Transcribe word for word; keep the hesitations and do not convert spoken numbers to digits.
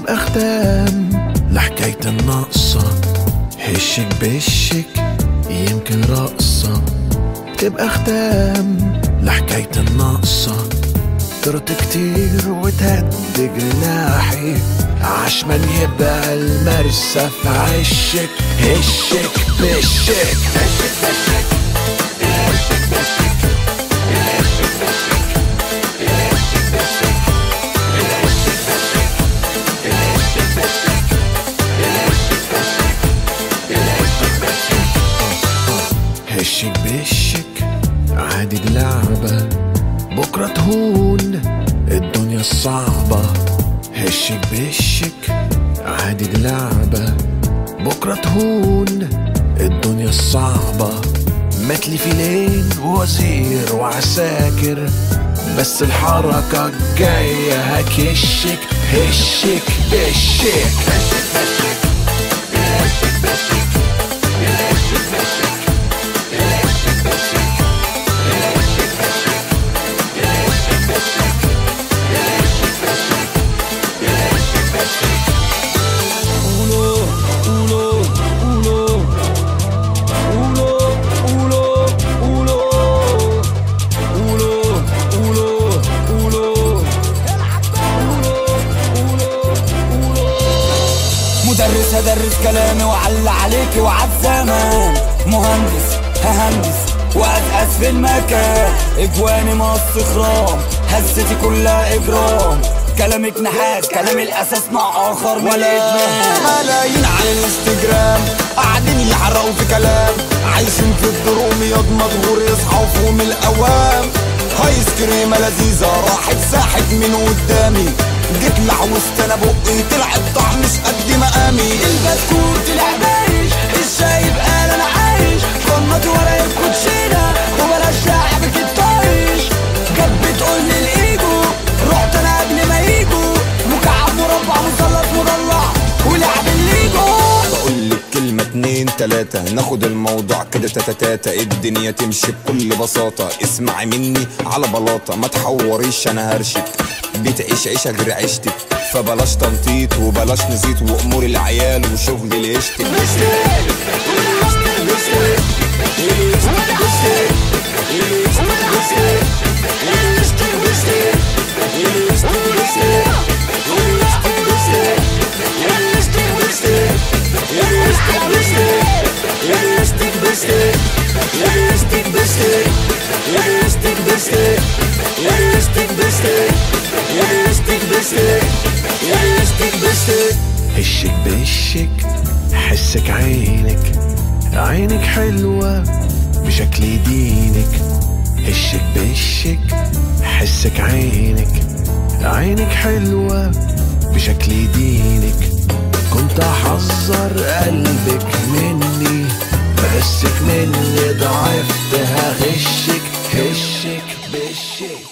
تبقى ختام لحكاية الناقصة، هشك بشك يمكن رقصة. تبقى ختام لحكاية الناقصة، طرت كتير وتهد جناحي عشمان يبقى المرسى في عشك. هشك بشك هشك بشك هشك بشك هشك بشك هشك بشك هشك بشك هشك بشك هشك بشك هشك بشك عادي دي لعبة بكرة تهون الدنيا الصعبة. هشك بشك عادي دي لعبة بكرة تهون الدنيا الصعبة. ماتلي فيلين وزير وعساكر بس الحركة الجاية هكشك. هشك بشك هشك بشك هشك بشك هشك بشك هشك بشك مدرس هدرس كلامي وعلى عليكي وعالزمان، مهندس ههندس وأدقس في المكان، اجواني مص خرام هزتي كلها اجرام، كلامك نحاس كلامي الاساس مع اخر ولا ملايين على الانستجرام قاعدين يحرقوا في كلام، عايشين في الدروم ياض مدغور يصحوا فيهم الاوام. هايس كريمه لذيذه راحت ساحت من قدامي، جيت لحوست انا بقي طلع الطعم مش قد مقامي. البسكوت طلع بايش الشايب قال انا عايش، فنط ورا الكوتشينه وبلاش لعبك الطايش. جت بتقولي الايجو رحت انا قبل ما يجوا، مكعب مربع مثلث مضلع ولعب الليجو. بقولك كلمة اتنين تلاتة ناخد الموضوع كده تاتا، الدنيا تمشي بكل بساطة. اسمعي مني على بلاطة ما تحوريش انا هرشك، بتعيش عيشة غير عيشتك، فبلاش تنطيط وبلاش نزيط وامور العيال وشغل العيشتك. هشك بشك حسك عينك عينك حلوة بشكل يدينك. هشك بشك حسك عينك عينك حلوة بشكل يدينك. كنت احذر قلبك مني بسك مني ضعفت هغشك. هشك بشك